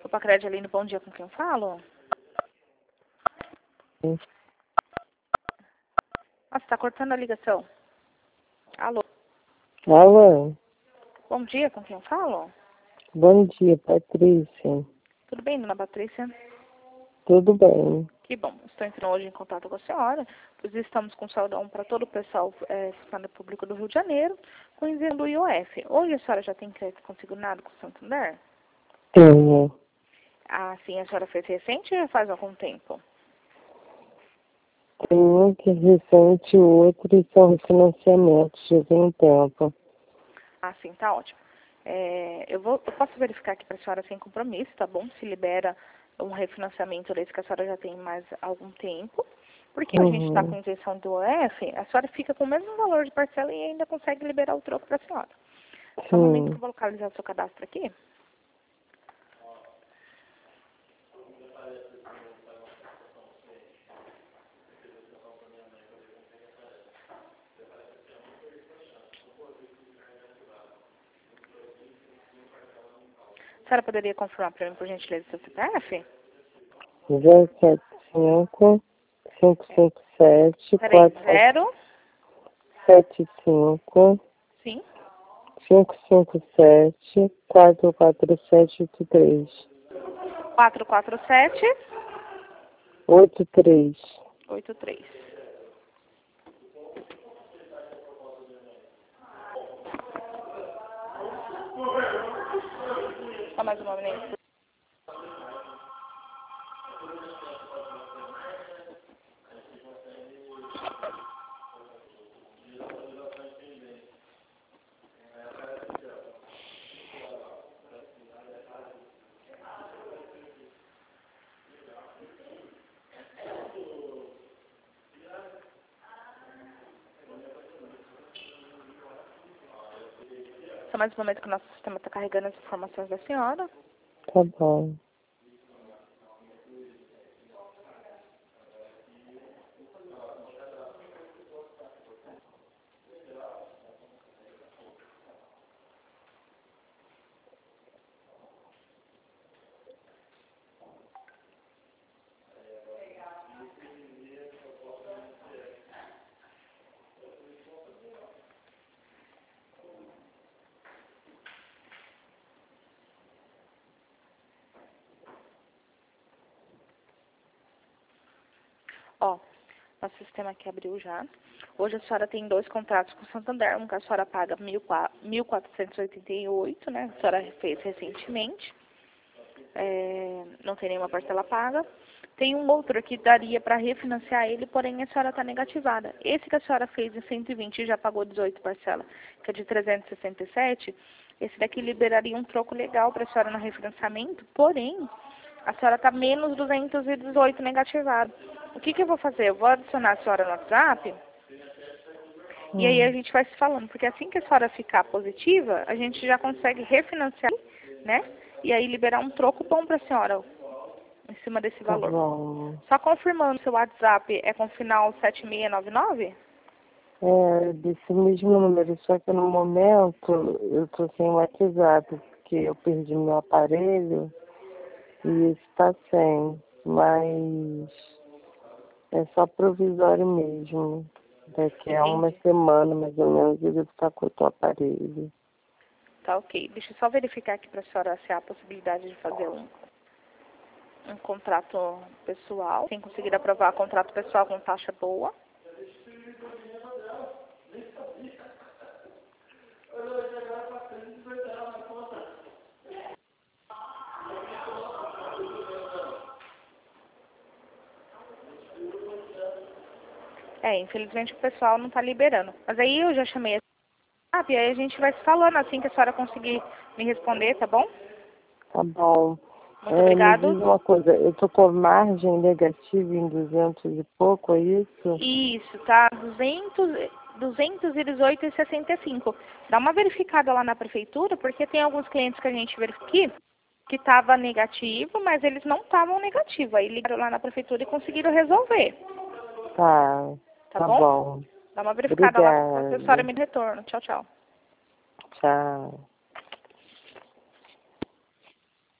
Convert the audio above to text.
Opa, Crédito Aline, bom dia, com quem eu falo? Nossa, tá cortando a ligação. Alô? Alô, Bom dia, com quem eu falo? bom dia, Patrícia. Tudo bem, dona Patrícia? Tudo bem? Que bom, estou entrando hoje em contato com a senhora, pois estamos com saudão para todo o pessoal funcionário público do Rio de Janeiro, com isenção do IOF. Hoje a senhora já tem crédito consignado com o Santander? Tenho. Ah, sim, a senhora fez recente ou já faz algum tempo? Tem um que é recente, o outro são refinanciamentos, já tem um tempo. Ah, sim, tá ótimo. Eu posso verificar aqui para a senhora sem compromisso, tá bom? Se libera um refinanciamento desse que a senhora já tem mais algum tempo. Porque a gente está com isenção do IOF, a senhora fica com o mesmo valor de parcela e ainda consegue liberar o troco para a senhora. Só um momento que Sim. eu vou localizar o seu cadastro aqui. A senhora poderia confirmar para mim, por gentileza, o seu CPF? 075 557 Peraí, 475 sim, 557 44783 447 83. 83. Só mais uma vez. Só mais um momento que o nosso sistema está carregando as informações da senhora. Tá bom. Ó, nosso sistema aqui abriu já. Hoje a senhora tem 2 contratos com o Santander, um que a senhora paga 1.488, né? A senhora fez recentemente. Não tem nenhuma parcela paga. Tem um outro que daria para refinanciar ele, porém a senhora está negativada. Esse que a senhora fez em 120 e já pagou 18 parcelas, que é de 367, esse daqui liberaria um troco legal para a senhora no refinanciamento, porém a senhora está menos 218 negativado. O que eu vou fazer? Eu vou adicionar a senhora no WhatsApp e aí a gente vai se falando, porque assim que a senhora ficar positiva, a gente já consegue refinanciar, né? E aí liberar um troco bom para a senhora em cima desse Tá valor. bom. Só confirmando, seu WhatsApp é com final 7699? É, desse mesmo número, só que no momento eu tô sem WhatsApp, porque eu perdi meu aparelho e está sem, mas é só provisório mesmo. Daqui a uma Entendi. semana, mais ou menos, eu devo estar com o teu aparelho. Tá ok. Deixa eu só verificar aqui para a senhora se há a possibilidade de fazer um contrato pessoal. Sem conseguir aprovar contrato pessoal com taxa boa. Infelizmente o pessoal não está liberando. Mas aí eu já chamei a WhatsApp e aí a gente vai se falando assim que a senhora conseguir me responder, tá bom? Tá bom. Muito Me obrigado. diz uma coisa, eu tô com margem negativa em 200 e pouco, é isso? Isso, tá 218,65. Dá uma verificada lá na prefeitura, porque tem alguns clientes que a gente verifica que estava negativo, mas eles não estavam negativos. Aí ligaram lá na prefeitura e conseguiram resolver. Tá, Tá tá bom? bom. Dá uma verificada lá, qualquer coisa a senhora Obrigada. me retorna. Tchau, tchau. Tchau.